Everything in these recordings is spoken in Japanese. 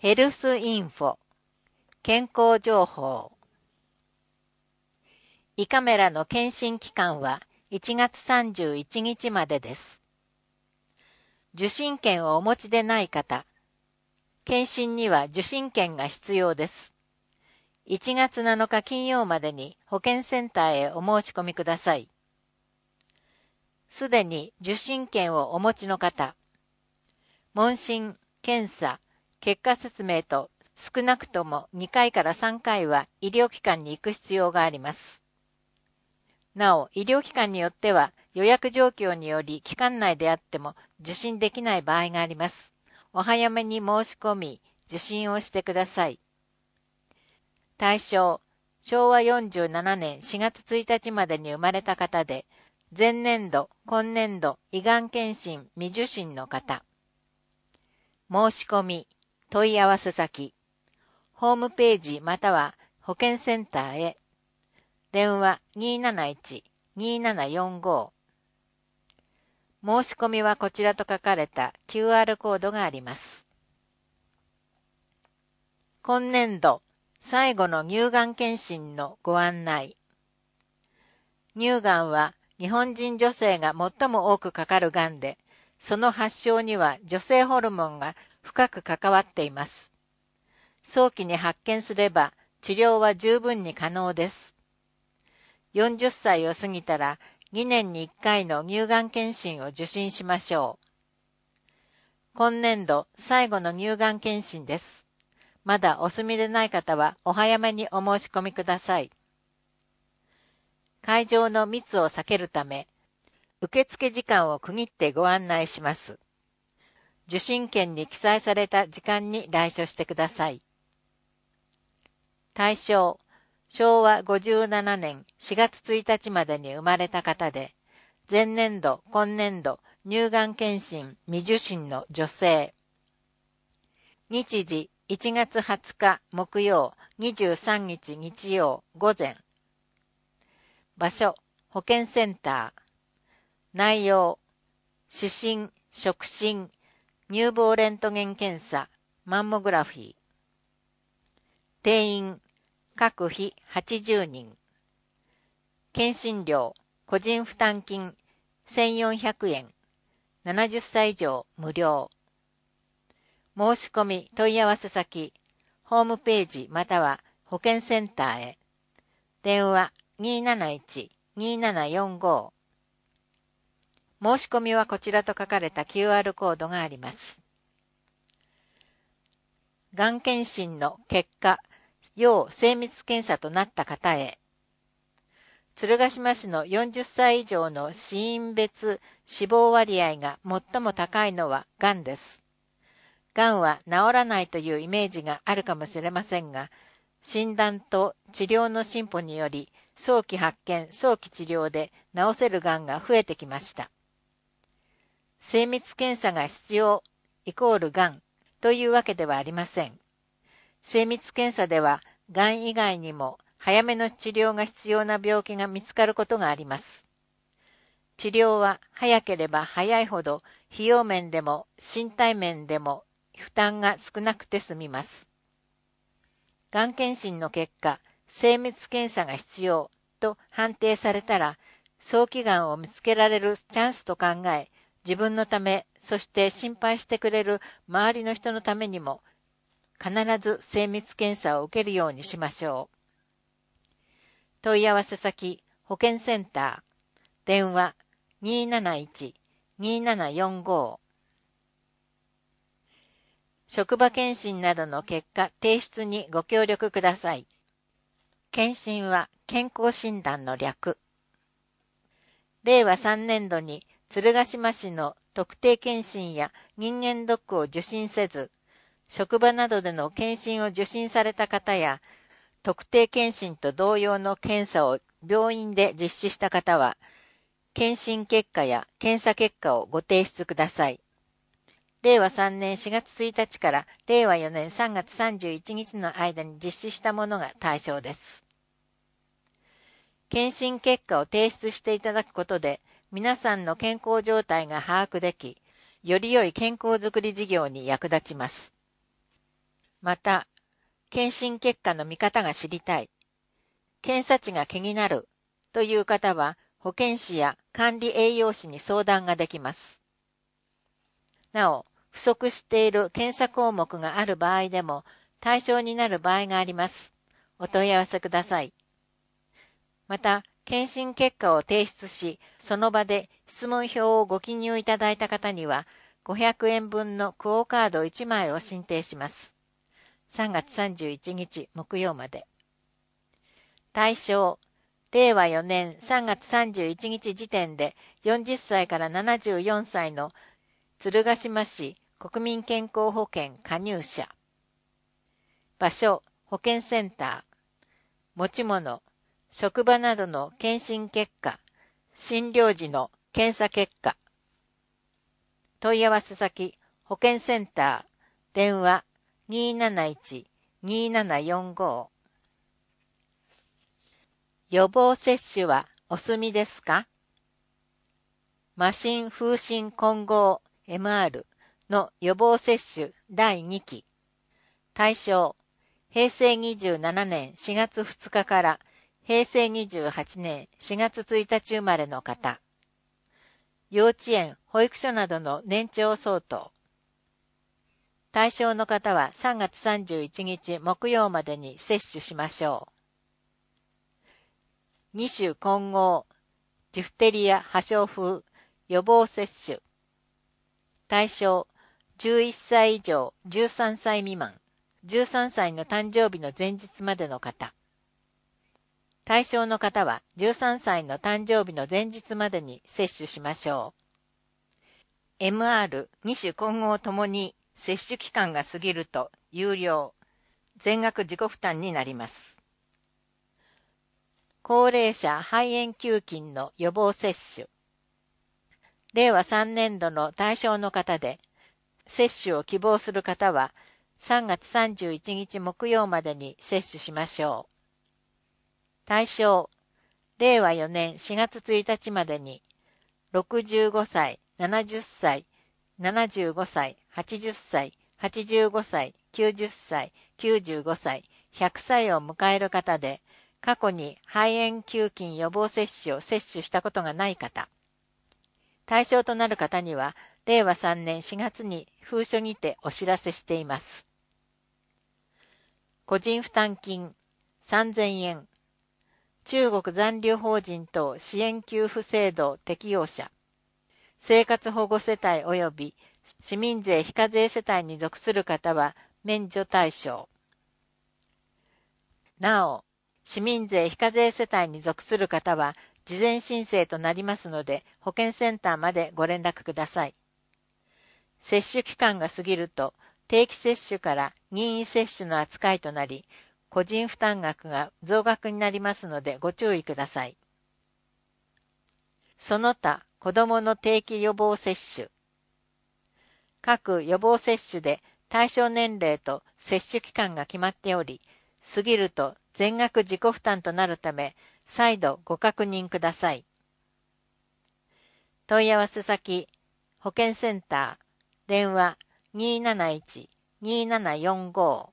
ヘルスインフォ健康情報。胃カメラの検診期間は1月31日までです。受診券をお持ちでない方、検診には受診券が必要です。1月7日金曜までに保健センターへお申し込みください。すでに受診券をお持ちの方、問診、検査、結果説明と少なくとも2回から3回は医療機関に行く必要があります。なお、医療機関によっては予約状況により期間内であっても受診できない場合があります。お早めに申し込み、受診をしてください。対象、昭和47年4月1日までに生まれた方で、前年度、今年度、胃がん検診未受診の方。申し込み、問い合わせ先、ホームページまたは保健センターへ。電話 271-2745。申し込みはこちらと書かれた QR コードがあります。今年度、最後の乳がん検診のご案内。乳がんは日本人女性が最も多くかかるがんで、その発症には女性ホルモンが深く関わっています。早期に発見すれば治療は十分に可能です。40歳を過ぎたら2年に1回の乳がん検診を受診しましょう。今年度最後の乳がん検診です。まだお済みでない方はお早めにお申し込みください。会場の密を避けるため、受付時間を区切ってご案内します。受診券に記載された時間に来所してください。対象、昭和57年4月1日までに生まれた方で、前年度、今年度、乳がん検診未受診の女性。日時1月20日木曜、23日日曜午前。場所、保健センター。内容、視診、触診、乳房レントゲン検査、マンモグラフィー。定員、各日80人。検診料、個人負担金、1400円。70歳以上無料。申し込み問い合わせ先、ホームページまたは保健センターへ。電話 271-2745。申し込みはこちらと書かれた QR コードがあります。がん検診の結果、要精密検査となった方へ。鶴ヶ島市の40歳以上の死因別死亡割合が最も高いのはがんです。がんは治らないというイメージがあるかもしれませんが、診断と治療の進歩により、早期発見、早期治療で治せるがんが増えてきました。精密検査が必要イコールがんというわけではありません。精密検査では、がん以外にも早めの治療が必要な病気が見つかることがあります。治療は早ければ早いほど、費用面でも身体面でも負担が少なくて済みます。がん検診の結果、精密検査が必要と判定されたら、早期がんを見つけられるチャンスと考え、自分のため、そして心配してくれる周りの人のためにも、必ず精密検査を受けるようにしましょう。問い合わせ先、保健センター、電話 271-2745。職場検診などの結果提出にご協力ください。検診は健康診断の略。令和3年度に鶴ヶ島市の特定検診や人間ドックを受診せず、職場などでの検診を受診された方や、特定検診と同様の検査を病院で実施した方は、検診結果や検査結果をご提出ください。令和3年4月1日から令和4年3月31日の間に実施したものが対象です。検診結果を提出していただくことで、皆さんの健康状態が把握でき、より良い健康づくり事業に役立ちます。 また、検診結果の見方が知りたい、検査値が気になるという方は、保健師や管理栄養士に相談ができます。なお、不足している検査項目がある場合でも対象になる場合があります。お問い合わせください。また、検診結果を提出し、その場で質問票をご記入いただいた方には、500円分のクオカード1枚を申請します。3月31日木曜まで。対象、令和4年3月31日時点で40歳から74歳の鶴ヶ島市国民健康保険加入者。場所、保健センター。持ち物、職場などの検診結果、診療時の検査結果。問い合わせ先、保健センター、電話 271-2745。予防接種はお済みですか？麻疹風疹混合 MR の予防接種第2期。対象、平成27年4月2日から平成28年4月1日生まれの方。幼稚園、保育所などの年長相当。対象の方は3月31日木曜までに接種しましょう。2種混合、ジフテリア破傷風予防接種。対象、11歳以上13歳未満、13歳の誕生日の前日までの方。対象の方は13歳の誕生日の前日までに接種しましょう。MR2 種混合ともに接種期間が過ぎると有料、全額自己負担になります。高齢者肺炎球菌の予防接種。令和3年度の対象の方で、接種を希望する方は3月31日木曜までに接種しましょう。対象、令和4年4月1日までに、65歳、70歳、75歳、80歳、85歳、90歳、95歳、100歳を迎える方で、過去に肺炎球菌予防接種を接種したことがない方。対象となる方には、令和3年4月に封書にてお知らせしています。個人負担金3000円。中国残留邦人等支援給付制度適用者。生活保護世帯及び市民税非課税世帯に属する方は免除対象。なお、市民税非課税世帯に属する方は事前申請となりますので、保健センターまでご連絡ください。接種期間が過ぎると、定期接種から任意接種の扱いとなり、個人負担額が増額になりますのでご注意ください。その他、子どもの定期予防接種。各予防接種で対象年齢と接種期間が決まっており、過ぎると全額自己負担となるため、再度ご確認ください。問い合わせ先、保健センター、電話 271-2745。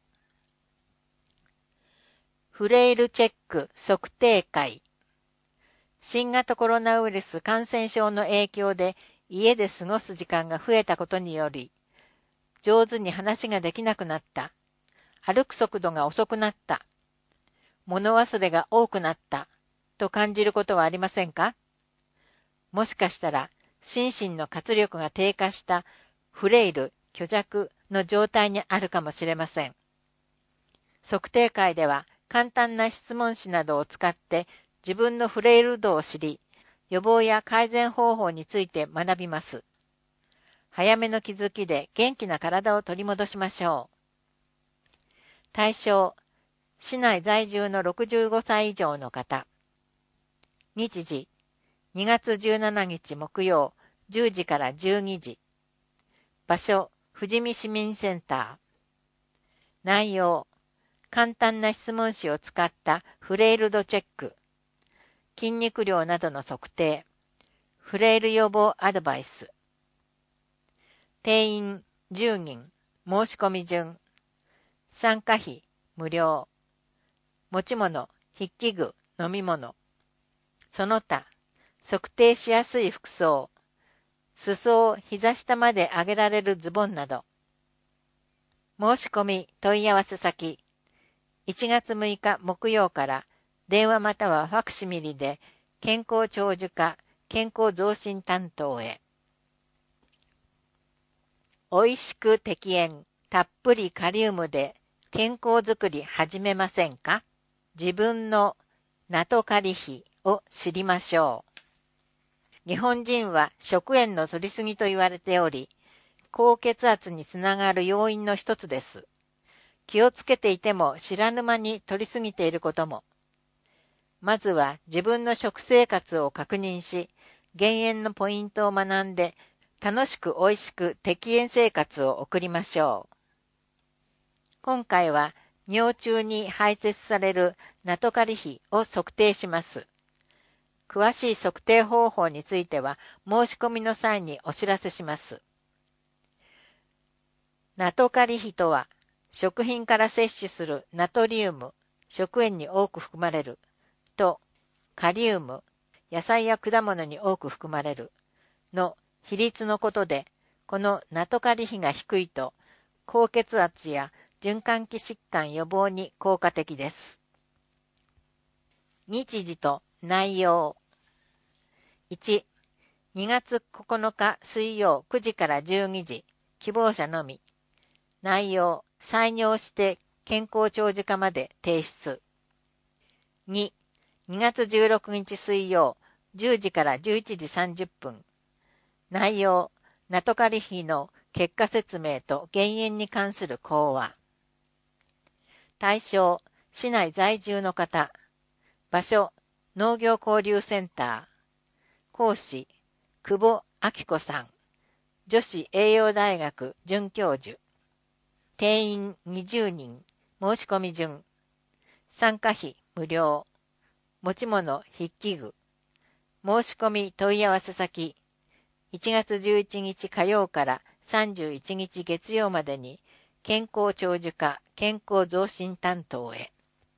フレイルチェック測定会。新型コロナウイルス感染症の影響で家で過ごす時間が増えたことにより、上手に話ができなくなった。歩く速度が遅くなった。物忘れが多くなった。と感じることはありませんか？もしかしたら、心身の活力が低下したフレイル、虚弱の状態にあるかもしれません。測定会では簡単な質問紙などを使って自分のフレイル度を知り、予防や改善方法について学びます。早めの気づきで元気な体を取り戻しましょう。対象、市内在住の65歳以上の方。日時、2月17日木曜、10時から12時。場所、富士見市民センター。内容、簡単な質問紙を使ったフレイル度チェック。筋肉量などの測定。フレイル予防アドバイス。定員10人。申し込み順。 参加費無料。持ち物、筆記具、飲み物。その他、測定しやすい服装、裾を膝下まで上げられるズボンなど。申し込み問い合わせ先、1月6日木曜から電話またはファクシミリで健康長寿課健康増進担当へ。おいしく適塩、たっぷりカリウムで健康づくり始めませんか？自分のナトカリ比を知りましょう。日本人は食塩の摂りすぎと言われており、高血圧につながる要因の一つです。気をつけていても知らぬ間に摂りすぎていることも。まずは自分の食生活を確認し、減塩のポイントを学んで、楽しくおいしく適塩生活を送りましょう。今回は尿中に排泄されるナトカリ比を測定します。詳しい測定方法については申し込みの際にお知らせします。ナトカリ比とは、食品から摂取するナトリウム、食塩に多く含まれる、とカリウム、野菜や果物に多く含まれる、の比率のことで、このナトカリ比が低いと、高血圧や循環器疾患予防に効果的です。日時と内容。1、2月9日水曜9時から12時、希望者のみ。内容、採尿して健康長寿課まで提出。2、2月16日水曜10時から11時30分。内容、ナトカリ比の結果説明と減塩に関する講話。対象、市内在住の方。場所、農業交流センター。講師、久保明子さん。女子栄養大学准教授。定員20人。申し込み順。参加費無料。持ち物筆記具。申し込み問い合わせ先。1月11日火曜から31日月曜までに健康長寿課健康増進担当へ。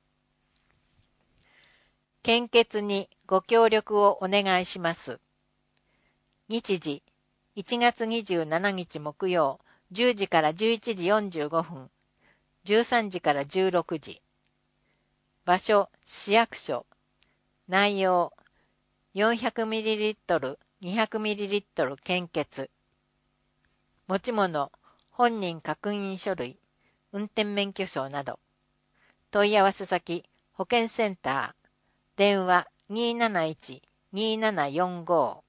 献血にご協力をお願いします。日時、1月27日木曜10時から11時45分、13時から16時。場所、市役所。内容、400ml、200ml 献血。持ち物、本人確認書類、運転免許証など。問い合わせ先、保健センター。電話 271-2745。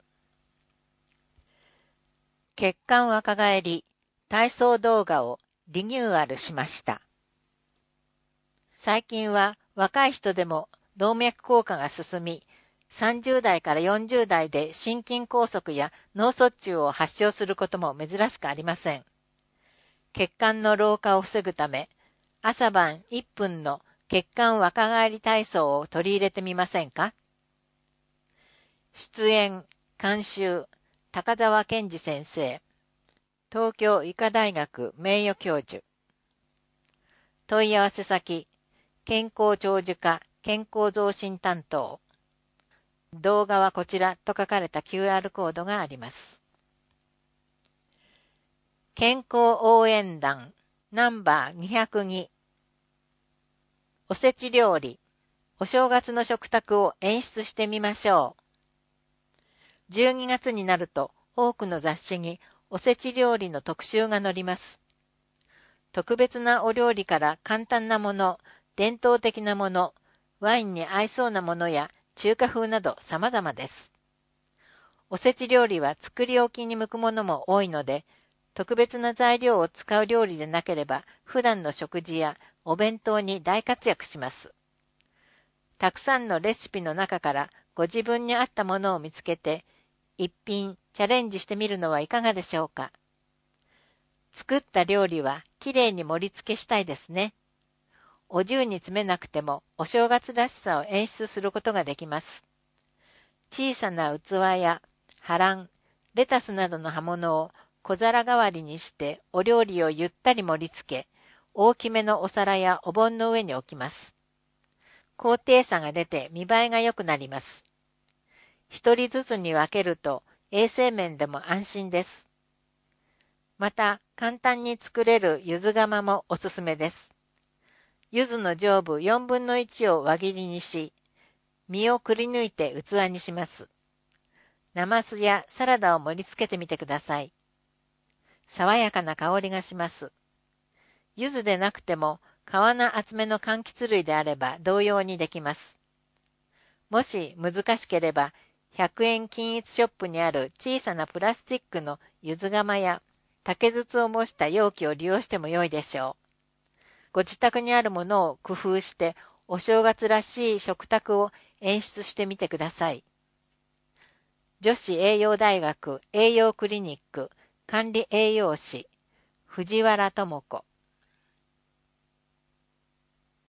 血管若返り、体操動画をリニューアルしました。最近は若い人でも動脈硬化が進み、30代から40代で心筋梗塞や脳卒中を発症することも珍しくありません。血管の老化を防ぐため、朝晩1分の血管若返り体操を取り入れてみませんか？出演、監修、高澤健二先生。東京医科大学名誉教授。問い合わせ先、健康長寿課健康増進担当。動画はこちらと書かれた QR コードがあります。健康応援団ナンバー202。おせち料理、お正月の食卓を演出してみましょう。12月になると多くの雑誌におせち料理の特集が載ります。特別なお料理から簡単なもの、伝統的なもの、ワインに合いそうなものや中華風など様々です。おせち料理は作り置きに向くものも多いので、特別な材料を使う料理でなければ普段の食事やお弁当に大活躍します。たくさんのレシピの中からご自分に合ったものを見つけて、一品チャレンジしてみるのはいかがでしょうか。作った料理はきれいに盛り付けしたいですね。お重に詰めなくてもお正月らしさを演出することができます。小さな器や葉蘭、レタスなどの葉物を小皿代わりにしてお料理をゆったり盛り付け、 大きめのお皿やお盆の上に置きます。高低差が出て見栄えが良くなります。一人ずつに分けると衛生面でも安心です。また簡単に作れる柚子釜もおすすめです。柚子の上部4分の1を輪切りにし、実をくり抜いて器にします。なますやサラダを盛り付けてみてください。爽やかな香りがします。柚子でなくても皮の厚めの柑橘類であれば同様にできます。もし難しければ100円均一ショップにある小さなプラスチックの柚子釜や竹筒を模した容器を利用しても良いでしょう。ご自宅にあるものを工夫してお正月らしい食卓を演出してみてください。女子栄養大学栄養クリニック管理栄養士藤原智子